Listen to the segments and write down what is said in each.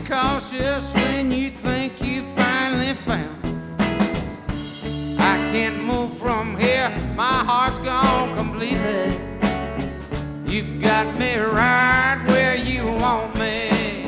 cautious when you think you finally found. I can't move from here, my heart's gone completely. You've got me right where you want me.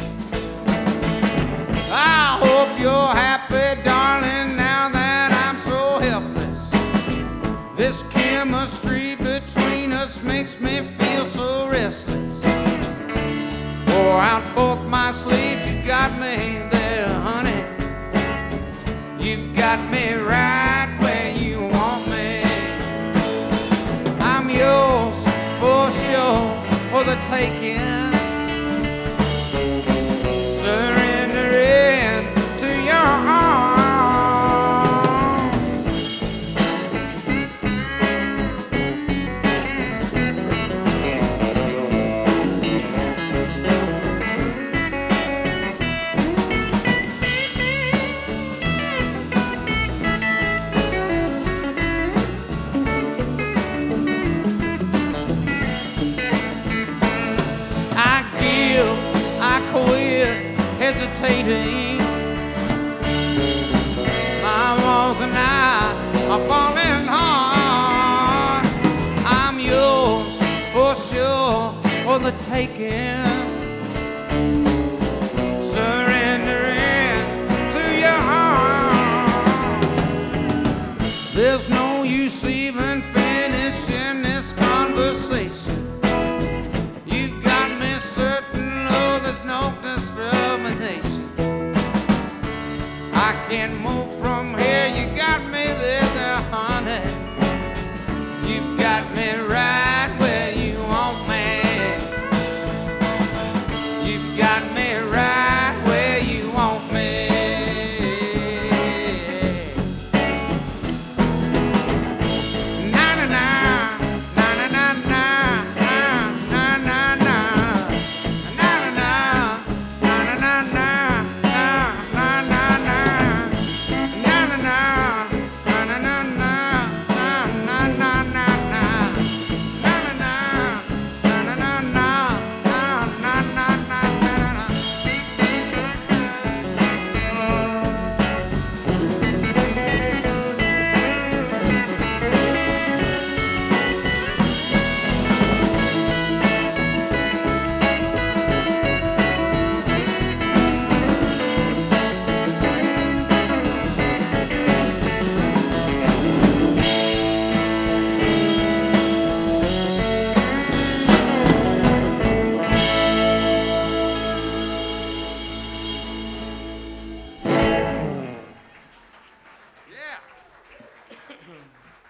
I hope you're happy, darling, now that I'm so helpless. This chemistry between us makes me feel so restless. Pour out both my sleeves, you got me there, honey. You've got me right where you want me. I'm yours for sure, for the taking. Surrendering to your arms. Hesitating, my walls and I are falling hard. I'm yours for sure, for the taking. Surrendering to your arms. There's no use even finishing this conversation. You've got me certain